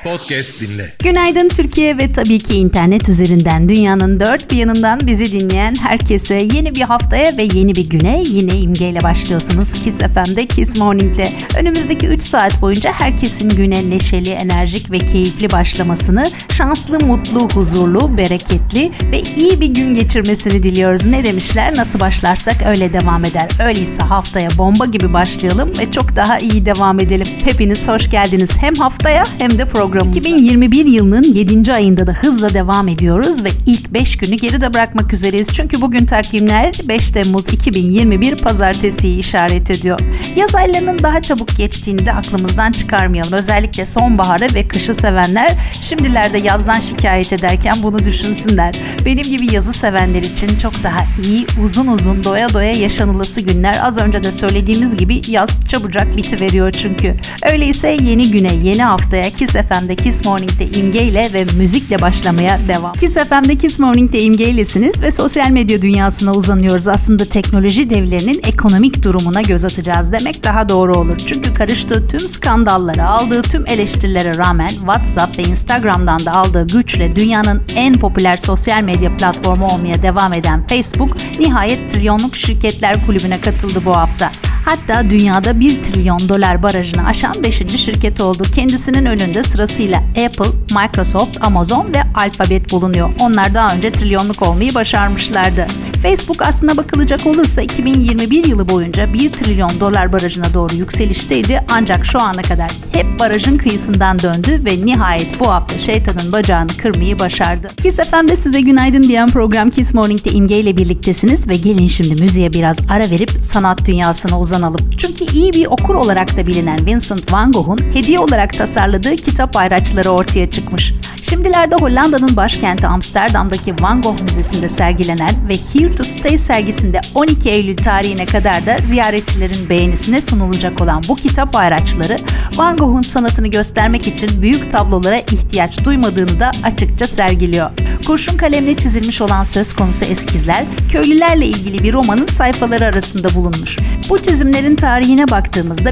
Podcast dinle. Günaydın Türkiye ve tabii ki internet üzerinden dünyanın dört bir yanından bizi dinleyen herkese yeni bir haftaya ve yeni bir güne yine imgeyle başlıyorsunuz. Kiss FM'de, Kiss Morning'de. Önümüzdeki 3 saat boyunca herkesin güne neşeli, enerjik ve keyifli başlamasını, şanslı, mutlu, huzurlu, bereketli ve iyi bir gün geçirmesini diliyoruz. Ne demişler? Nasıl başlarsak öyle devam eder. Öyleyse haftaya bomba gibi başlayalım ve çok daha iyi devam edelim. Hepiniz hoş geldiniz hem haftaya hem de programımıza. 2021 yılının 7. ayında da hızla devam ediyoruz ve ilk 5 günü geride bırakmak üzereyiz. Çünkü bugün takvimler 5 Temmuz 2021 Pazartesi'yi işaret ediyor. Yaz aylarının daha çabuk geçtiğini de aklımızdan çıkarmayalım. Özellikle sonbaharı ve kışı sevenler şimdilerde yazdan şikayet ederken bunu düşünsünler. Benim gibi yazı sevenler için çok daha iyi, uzun uzun, doya doya yaşanılası günler. Az önce de söylediğimiz gibi yaz çabucak bitiveriyor çünkü. Öyleyse yeni güne, yeni haftaya Kiss FM'de Kiss Morning'de imgeyle ve müzikle başlamaya devam. Kiss FM'de Kiss Morning'de imgeylesiniz ve sosyal medya dünyasına uzanıyoruz. Aslında teknoloji devlerinin ekonomik durumuna göz atacağız demek daha doğru olur. Çünkü karıştığı tüm skandallara, aldığı tüm eleştirilere rağmen WhatsApp ve Instagram'dan da aldığı güçle dünyanın en popüler sosyal medya platformu olmaya devam eden Facebook, nihayet trilyonluk şirketler kulübüne katıldı bu hafta. Hatta dünyada $1 trilyon barajını aşan 5. şirket oldu. Kendisinin önünde sırasıyla Apple, Microsoft, Amazon ve Alphabet bulunuyor. Onlar daha önce trilyonluk olmayı başarmışlardı. Facebook aslına bakılacak olursa 2021 yılı boyunca $1 trilyon barajına doğru yükselişteydi. Ancak şu ana kadar hep barajın kıyısından döndü ve nihayet bu hafta şeytanın bacağını kırmayı başardı. Kiss FM'de size günaydın diyen program Kiss Morning'de İmge ile birliktesiniz ve gelin şimdi müziğe biraz ara verip sanat dünyasına uzanalım. Çünkü iyi bir okur olarak da bilinen Vincent van Gogh'un hediye olarak tasarladığı kitap ayraçları ortaya çıkmış. Şimdilerde Hollanda'nın başkenti Amsterdam'daki Van Gogh Müzesi'nde sergilenen ve Here to Stay sergisinde 12 Eylül tarihine kadar da ziyaretçilerin beğenisine sunulacak olan bu kitap ayraçları Van Gogh'un sanatını göstermek için büyük tablolara ihtiyaç duymadığını da açıkça sergiliyor. Kurşun kalemle çizilmiş olan söz konusu eskizler, köylülerle ilgili bir romanın sayfaları arasında bulunmuş. Bu çizimlerin tarihine baktığımızda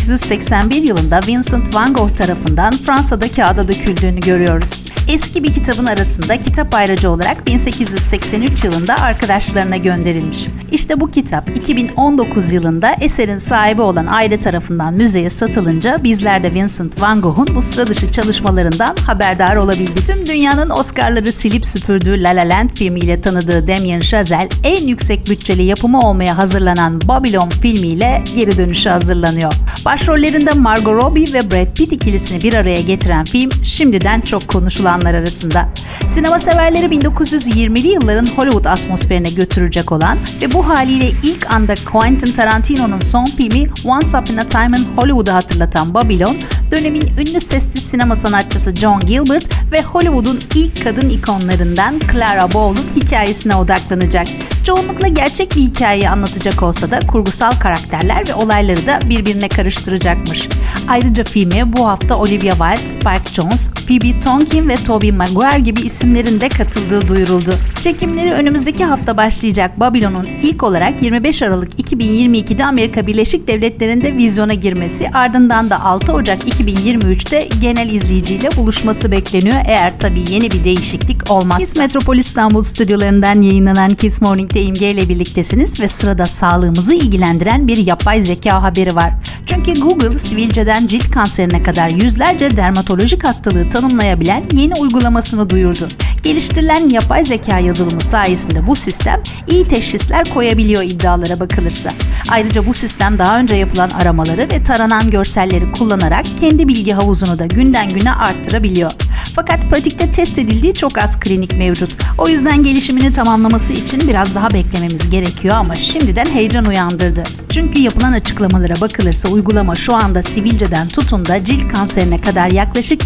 1881 yılında Vincent van Gogh tarafından Fransa'da kağıda döküldüğünü görüyoruz. Eski bir kitabın arasında kitap ayracı olarak 1883 yılında arkadaşlarına gönderilmiş. İşte bu kitap 2019 yılında eserin sahibi olan aile tarafından müzeye satılınca bizler de Vincent van Gogh'un bu sıra dışı çalışmalarından haberdar olabildik. Tüm dünyanın Oscar'ları silip süpürdüğü La La Land filmiyle tanıdığı Damien Chazelle en yüksek bütçeli yapımı olmaya hazırlanan Babylon filmiyle geri dönüşe hazırlanıyor. Başrollerinde Margot Robbie ve Brad Pitt ikilisini bir araya getiren film şimdiden çok konuşulanlar arasında. Sinema severleri 1920'li yılların Hollywood atmosferine götürecek olan ve bu haliyle ilk anda Quentin Tarantino'nun son filmi Once Upon a Time in Hollywood'u hatırlatan Babylon, dönemin ünlü sessiz sinema sanatçısı John Gilbert ve Hollywood'un ilk kadın ikonlarından Clara Bow'un hikayesine odaklanacak. Çoğunlukla gerçek bir hikayeyi anlatacak olsa da kurgusal karakterler ve olayları da birbirine karıştıracakmış. Ayrıca filme bu hafta Olivia Wilde, Spike Jonze, Phoebe Tonkin ve Tobey Maguire gibi isimlerin de katıldığı duyuruldu. Çekimleri önümüzdeki hafta başlayacak Babylon'un ilk olarak 25 Aralık 2022'de Amerika Birleşik Devletleri'nde vizyona girmesi, ardından da 6 Ocak 2023'te genel izleyiciyle buluşması bekleniyor eğer tabii yeni bir değişiklik olmazsa. Kiss Metropol İstanbul stüdyolarından yayınlanan Kiss Morning'de İmge ile birliktesiniz ve sırada sağlığımızı ilgilendiren bir yapay zeka haberi var. Çünkü Google, sivilceden cilt kanserine kadar yüzlerce dermatolojik hastalığı tanımlayabilen yeni uygulamasını duyurdu. Geliştirilen yapay zeka yazılımı sayesinde bu sistem iyi teşhisler koyabiliyor iddialara bakılırsa. Ayrıca bu sistem daha önce yapılan aramaları ve taranan görselleri kullanarak kendi bilgi havuzunu da günden güne arttırabiliyor. Fakat pratikte test edildiği çok az klinik mevcut. O yüzden gelişimini tamamlaması için biraz daha beklememiz gerekiyor ama şimdiden heyecan uyandırdı. Çünkü yapılan açıklamalara bakılırsa uygulama şu anda sivilceden tutun da cilt kanserine kadar yaklaşık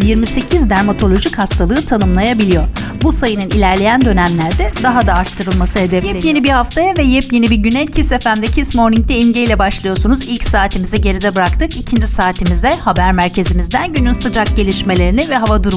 228 dermatolojik hastalığı tanımlayabiliyor. Bu sayının ilerleyen dönemlerde daha da arttırılması hedefleniyor. Yepyeni bir haftaya ve yepyeni bir güne Kiss FM'de Kiss Morning'de İmge ile başlıyorsunuz. İlk saatimizi geride bıraktık. İkinci saatimizde haber merkezimizden günün sıcak gelişmelerini ve hava durumunu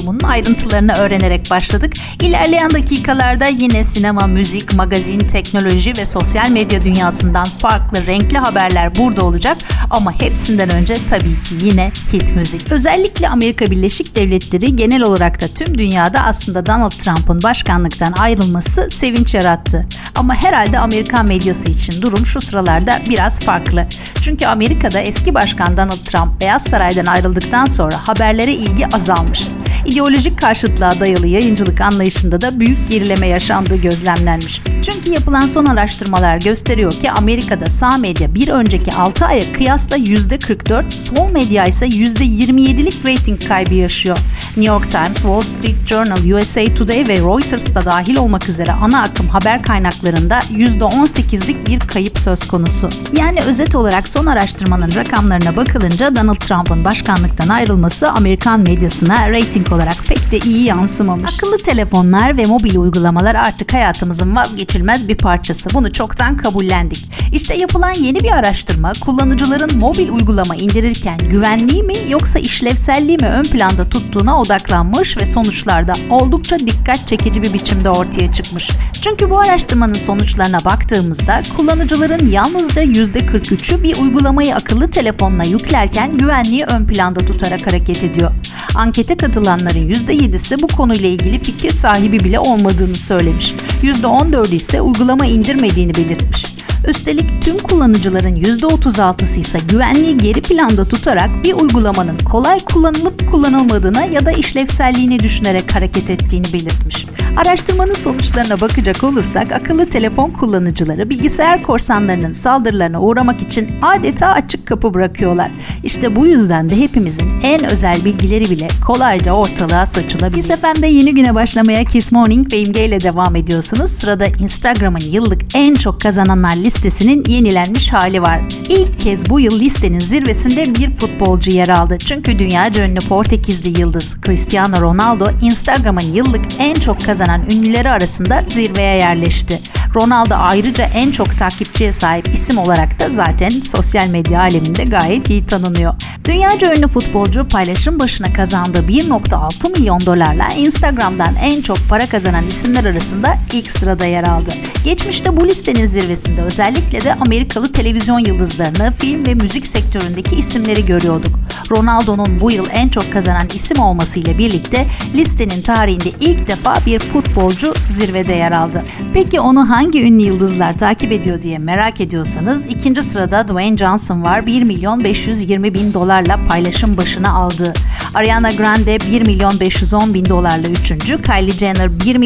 durumunun ayrıntılarını öğrenerek başladık. İlerleyen dakikalarda yine sinema, müzik, magazin, teknoloji ve sosyal medya dünyasından farklı renkli haberler burada olacak. Ama hepsinden önce tabii ki yine hit müzik. Özellikle Amerika Birleşik Devletleri, genel olarak da tüm dünyada aslında Donald Trump'ın başkanlıktan ayrılması sevinç yarattı. Ama herhalde Amerikan medyası için durum şu sıralarda biraz farklı. Çünkü Amerika'da eski başkan Donald Trump Beyaz Saray'dan ayrıldıktan sonra haberlere ilgi azalmış. İdeolojik karşıtlığa dayalı yayıncılık anlayışında da büyük gerileme yaşandığı gözlemlenmiş. Çünkü yapılan son araştırmalar gösteriyor ki Amerika'da sağ medya bir önceki 6 aya kıyasla %44, sol medya ise %27'lik reyting kaybı yaşıyor. New York Times, Wall Street Journal, USA Today ve Reuters da dahil olmak üzere ana akım haber kaynaklarında %18'lik bir kayıp söz konusu. Yani özet olarak son araştırmanın rakamlarına bakılınca Donald Trump'ın başkanlıktan ayrılması Amerikan medyasına reyting olarak pek de iyi yansımamış. Akıllı telefonlar ve mobil uygulamalar artık hayatımızın vazgeçilmez bir parçası. Bunu çoktan kabullendik. İşte yapılan yeni bir araştırma kullanıcıların mobil uygulama indirirken güvenliği mi yoksa işlevselliği mi ön planda tuttuğuna odaklanmış ve sonuçlarda oldukça dikkat çekici bir biçimde ortaya çıkmış. Çünkü bu araştırmanın sonuçlarına baktığımızda kullanıcıların yalnızca %43'ü bir uygulamayı akıllı telefonla yüklerken güvenliği ön planda tutarak hareket ediyor. Ankete katılanların %7'si bu konuyla ilgili fikir sahibi bile olmadığını söylemiş. %14'ü ise uygulama indirmediğini belirtmiş. Üstelik tüm kullanıcıların %36'sı ise güvenliği geri planda tutarak bir uygulamanın kolay kullanılıp kullanılmadığına ya da işlevselliğini düşünerek hareket ettiğini belirtmiş. Araştırmanın sonuçlarına bakacak olursak akıllı telefon kullanıcıları bilgisayar korsanlarının saldırılarına uğramak için adeta açık kapı bırakıyorlar. İşte bu yüzden de hepimizin en özel bilgileri bile kolayca ortalığa saçılabilir. Kiss FM'de yeni güne başlamaya Kiss Morning ve İmge ile devam ediyorsunuz. Sırada Instagram'ın yıllık en çok kazananlar listesinin yenilenmiş hali var. İlk kez bu yıl listenin zirvesinde bir futbolcu yer aldı. Çünkü dünyaca ünlü Portekizli yıldız Cristiano Ronaldo Instagram'ın yıllık en çok kazanan ünlüleri arasında zirveye yerleşti. Ronaldo ayrıca en çok takipçiye sahip isim olarak da zaten sosyal medya aleminde gayet iyi tanınıyor. Dünyaca ünlü futbolcu paylaşım başına kazandığı 1.6 milyon dolarla Instagram'dan en çok para kazanan isimler arasında ilk sırada yer aldı. Geçmişte bu listenin zirvesinde özellikle de Amerikalı televizyon yıldızlarını, film ve müzik sektöründeki isimleri görüyorduk. Ronaldo'nun bu yıl en çok kazanan isim olmasıyla birlikte listenin tarihinde ilk defa bir futbolcu zirvede yer aldı. Peki onu hangi ünlü yıldızlar takip ediyor diye merak ediyorsanız ikinci sırada Dwayne Johnson var, 1.520.000 dolarla paylaşım başına aldı. Ariana Grande 1.510.000 dolarla üçüncü, Kylie Jenner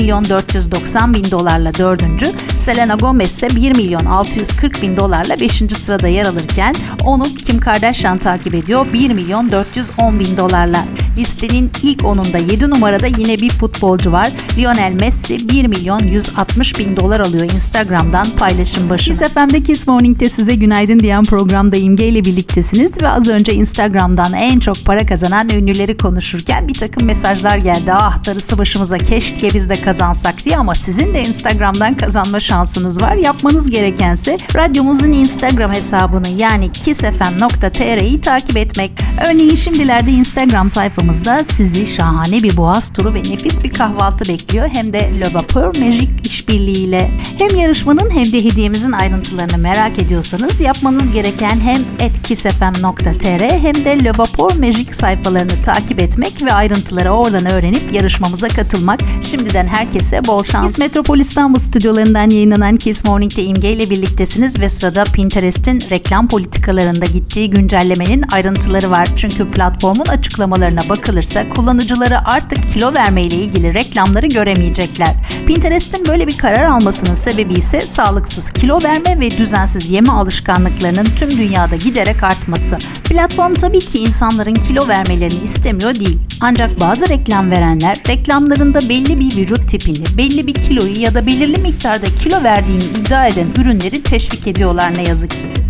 1.490.000 dolarla dördüncü, Selena Gomez ise 1.640.000 dolarla 5. sırada yer alırken onu Kim Kardashian takip ediyor 1.410.000 dolarla. Listenin ilk 10'unda 7 numarada yine bir futbolcu var. Lionel Messi 1.160.000 dolar alıyor Instagram'dan paylaşım başına. Kiss FM'de Kiss Morning'te size günaydın diyen programda İmge ile birliktesiniz ve az önce Instagram'dan en çok para kazanan ünlüleri konuşurken bir takım mesajlar geldi. Ah darısı başımıza, keşke biz de kazansak diye, ama sizin de Instagram'dan kazanma şansınız var. Yapmanız gerekense radyomuzun Instagram hesabını yani kissfm.tr'yi takip etmek. Örneğin şimdilerde Instagram sayfamızda sizi şahane bir boğaz turu ve nefis bir kahvaltı bekliyor. Hem de Le Vapeur Magique işbirliğiyle. Hem yarışmanın hem de hediyemizin ayrıntılarını merak ediyorsanız yapmanız gereken hem @kissfm.tr hem de Le Vapeur Magique sayfalarını takip etmek ve ayrıntıları oradan öğrenip yarışmamıza katılmak. Şimdiden herkese bol şans. Kiss Metropol İstanbul stüdyolarından yayınlanan Kiss Morning'de İmge ile birliktesiniz ve sırada Pinterest'in reklam politikalarında gittiği güncellemenin ayrıntıları var. Çünkü platformun açıklamalarına bakılırsa kullanıcıları artık kilo verme ile ilgili reklamları göremeyecekler. Pinterest'in böyle bir karar almasının sebebi ise sağlıksız kilo verme ve düzensiz yeme alışkanlıklarının tüm dünyada giderek artması. Platform tabii ki insanların kilo vermelerini istemiyor değil. Ancak bazı reklam verenler reklamlarında belli bir vücut tipini, belli bir kiloyu ya da belirli miktarda kilo verdiğini iddia eden ürünleri teşvik ediyorlar ne yazık ki.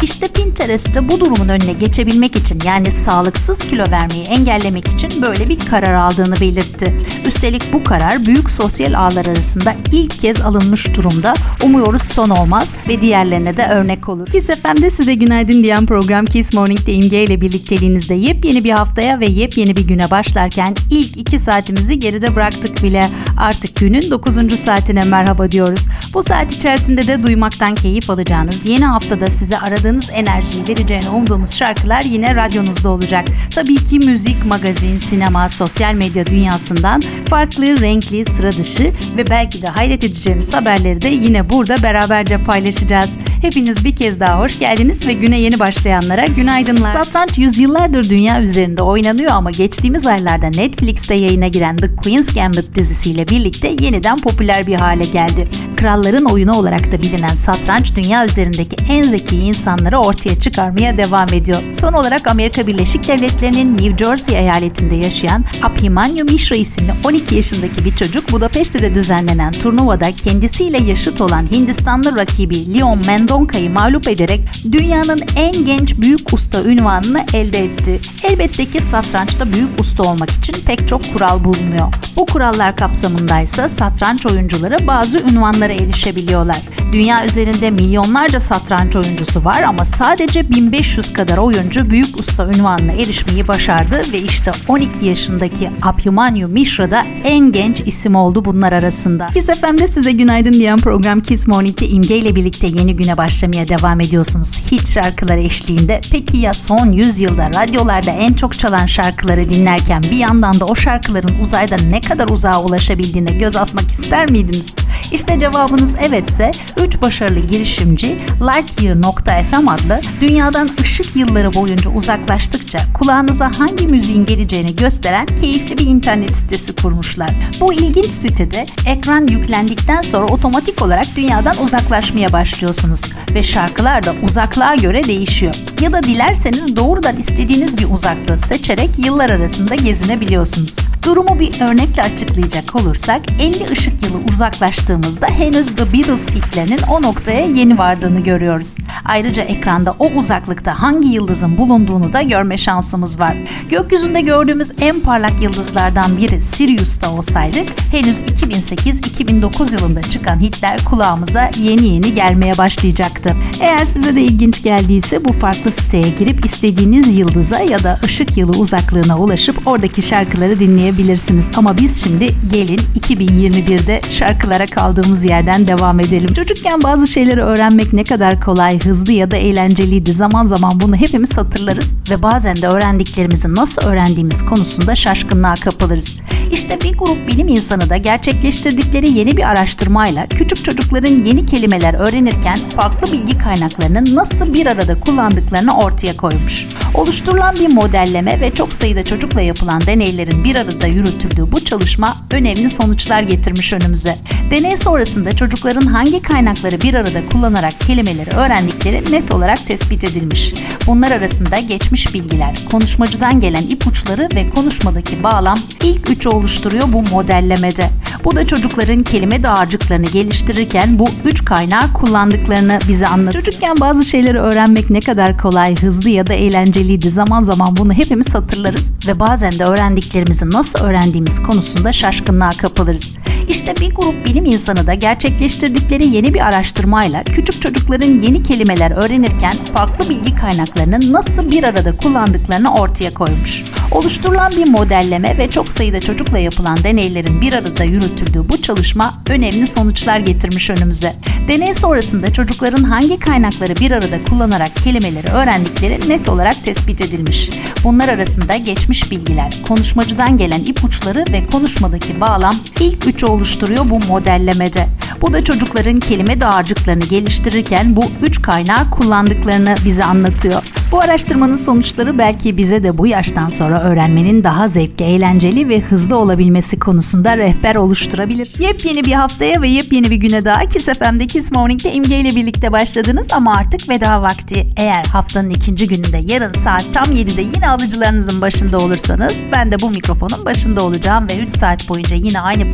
İşte Pinterest de bu durumun önüne geçebilmek için, yani sağlıksız kilo vermeyi engellemek için böyle bir karar aldığını belirtti. Üstelik bu karar büyük sosyal ağlar arasında ilk kez alınmış durumda. Umuyoruz son olmaz ve diğerlerine de örnek olur. Kiss FM'de size günaydın diyen program Kiss Morning'de İmge ile birlikteliğinizde yepyeni bir haftaya ve yepyeni bir güne başlarken ilk 2 saatimizi geride bıraktık bile. Artık günün 9. saatine merhaba diyoruz. Bu saat içerisinde de duymaktan keyif alacağınız, yeni haftada size aradığınız enerjiyi vereceğini umduğumuz şarkılar yine radyonuzda olacak. Tabii ki müzik, magazin, sinema, sosyal medya dünyasından farklı, renkli, sıra dışı ve belki de hayret edeceğimiz haberleri de yine burada beraberce paylaşacağız. Hepiniz bir kez daha hoş geldiniz ve güne yeni başlayanlara günaydınlar. Satranç yüzyıllardır dünya üzerinde oynanıyor ama geçtiğimiz aylarda Netflix'te yayına giren The Queen's Gambit dizisiyle birlikte yeniden popüler bir hale geldi. Kralların oyunu olarak da bilinen satranç dünya üzerindeki en zeki insanları ortaya çıkarmaya devam ediyor. Son olarak Amerika Birleşik Devletleri'nin New Jersey eyaletinde yaşayan Abhimanyu Mishra isimli 12 yaşındaki bir çocuk Budapeşte'de düzenlenen turnuvada kendisiyle yaşıt olan Hindistanlı rakibi Leon Mendonka'yı mağlup ederek dünyanın en genç büyük usta unvanını elde etti. Elbette ki satrançta büyük usta olmak için pek çok kural bulunuyor. Bu kurallar kapsamındaysa satranç oyuncuları bazı unvanlara erişebiliyorlar. Dünya üzerinde milyonlarca satranç oyuncusu var ama sadece 1500 kadar oyuncu büyük usta unvanına erişmeyi başardı ve işte 12 yaşındaki Abhimanyu Mishra da en genç isim oldu bunlar arasında. Kiss FM'de size günaydın diyen program Kiss Morning'de İmge ile birlikte yeni güne başlamaya devam ediyorsunuz. Hit şarkıları eşliğinde. Peki ya son 100 yılda radyolarda en çok çalan şarkıları dinlerken bir yandan da o şarkıların uzayda ne kadar uzağa ulaşabildiğine göz atmak ister miydiniz? İşte cevabınız evetse 3 başarılı girişimci Lightyear.fm adlı dünyadan ışık yılları boyunca uzaklaştıkça kulağınıza hangi müziğin geleceğini gösteren keyifli bir internet sitesi kurmuşlar. Bu ilginç sitede ekran yüklendikten sonra otomatik olarak dünyadan uzaklaşmaya başlıyorsunuz ve şarkılar da uzaklığa göre değişiyor. Ya da dilerseniz doğrudan istediğiniz bir uzaklığı seçerek yıllar arasında gezinebiliyorsunuz. Durumu bir örnekle açıklayacak olursak 50 ışık yılı uzaklaştığımızda henüz The Beatles hitlerinin o noktaya yeni vardığını görüyoruz. Ayrıca ekranda o uzaklıkta hangi yıldızın bulunduğunu da görme şansımız var. Gökyüzünde gördüğümüz en parlak yıldızlardan biri Sirius'ta olsaydı henüz 2008-2009 yılında çıkan hitler kulağımıza yeni gelmeye başlayacaktı. Eğer size de ilginç geldiyse bu farklı siteye girip istediğiniz yıldıza ya da ışık yılı uzaklığına ulaşıp oradaki şarkıları dinleyebilirsiniz. Ama biz şimdi gelin 2021'de şarkılara kaldığımız yerden devam edelim. Çocukken bazı şeyleri öğrenmek ne kadar kolay, hızlı ya da eğlenceliydi. Zaman zaman bunu hepimiz hatırlarız ve bazen de öğrendiklerimizi nasıl öğrendiğimiz konusunda şaşkınlığa kapılırız. İşte bir grup bilim insanı da gerçekleştirdikleri yeni bir araştırmayla küçük çocukların yeni kelimeler öğrenirken farklı bilgi kaynaklarını nasıl bir arada kullandıklarını ortaya koymuş. Oluşturulan bir modelleme ve çok sayıda çocukla yapılan deneylerin bir arada yürütüldüğü bu çalışma önemli sonuçlar getirmiş önümüze. Deney sonrasında çocukların hangi kaynakları bir arada kullanarak kelimeleri öğrendikleri net olarak tespit edilmiş. Bunlar arasında geçmiş bilgiler, konuşmacıdan gelen ipuçları ve konuşmadaki bağlam ilk üçü oluşturuyor bu modellemede. Bu da çocukların kelime dağarcıklarını geliştirirken bu üç kaynağı kullandıklarını bize anlatıyor. Çocukken bazı şeyleri öğrenmek ne kadar kolay, hızlı ya da eğlenceliydi. Zaman zaman bunu hepimiz hatırlarız ve bazen de öğrendiklerimizi nasıl öğrendiğimiz konusunda şaşkınlığa kapılırız. İşte bir grup bilim insanı da gerçekleştirdikleri yeni bir araştırmayla küçük çocukların yeni kelimeler öğrenirken farklı bilgi kaynaklarını nasıl bir arada kullandıklarını ortaya koymuş. Oluşturulan bir modelleme ve çok sayıda çocukla yapılan deneylerin bir arada yürütüldüğü bu çalışma önemli sonuçlar getirmiş önümüze. Deney sonrasında çocukların hangi kaynakları bir arada kullanarak kelimeleri öğrendikleri net olarak tespit edilmiş. Bunlar arasında geçmiş bilgiler, konuşmacıdan gelen ipuçları ve konuşmadaki bağlam ilk üçü oluşturuyor bu modellemede. Bu da çocukların kelime dağarcıklarını geliştirirken bu üç kaynağı kullandıklarını bize anlatıyor. Bu araştırmanın sonuçları belki bize de bu yaştan sonra öğrenmenin daha zevkli, eğlenceli ve hızlı olabilmesi konusunda rehber oluşturabilir. Yepyeni bir haftaya ve yepyeni bir güne daha Kiss FM'de Kiss Morning'de İmge ile birlikte başladınız ama artık veda vakti. Eğer haftanın ikinci gününde yarın saat tam 7'de yine alıcılarınızın başında olursanız ben de bu mikrofonun başında olacağım ve 3 saat boyunca yine aynı frekansta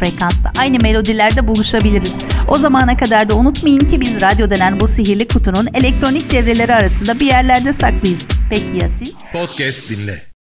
aynı melodilerde buluşabiliriz. O zamana kadar da unutmayın ki biz radyo denen bu sihirli kutunun elektronik devreleri arasında bir yerlerde saklıyız. Peki ya siz? Podcast dinle.